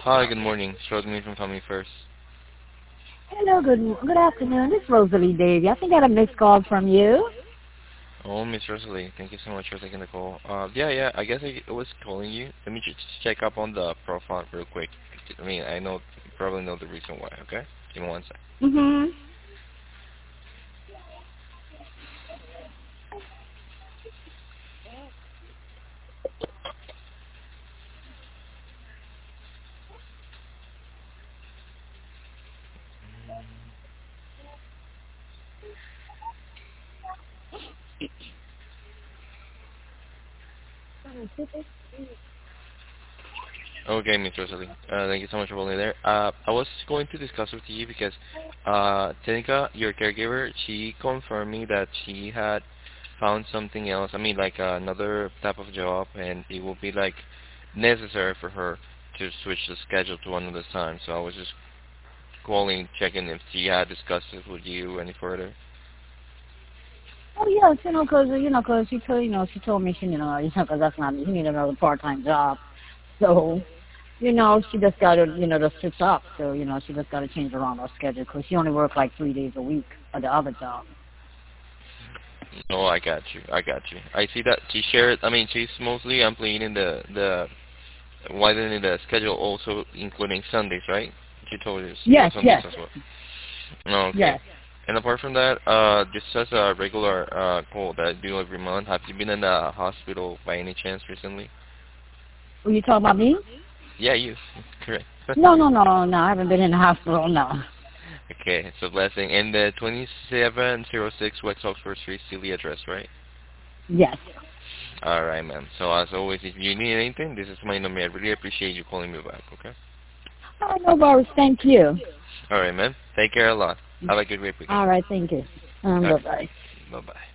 Hi, good morning. Struggling from Family First. Hello, good afternoon. This is Rosalie Davy. I think I got a missed call from you. Oh, Miss Rosalie, thank you so much for taking the call. Yeah, I guess I was calling you. Let me just check up on the profile real quick. I mean, I know, you probably know the reason why, okay? Give me one sec. Mm-hmm. Okay, Miss Rosalie. Thank you so much for holding there. I was going to discuss with you because, Tenica, your caregiver, she confirmed me that she had found something else. I mean, like another type of job, and it will be like necessary for her to switch the schedule to another time. So I was just calling, checking if she had discussed it with you any further. Oh yes, cause she told me cause that's not she need another part-time job. So, she just got to switch up. So, she just got to change around her schedule because she only worked like 3 days a week at the other job. No, I got you. I see that she shared. I mean, she's mostly implementing the widening the schedule, also including Sundays, right? She told us Yes, Sundays yes, as well. No, okay. yes. And apart from that, just as a regular call that I do every month, have you been in the hospital by any chance recently? Were you talking about me? Yeah, you. Correct. No. I haven't been in the hospital, no. Okay, it's a blessing. And the 2706 West Oxford Street, still the address, right? Yes. All right, ma'am. So as always, if you need anything, this is my number. I really appreciate you calling me back. Okay. All right, no worries. Thank you. All right, ma'am. Take care a lot. Have a good weekend. All right, thank you. All right. Bye-bye. Bye bye.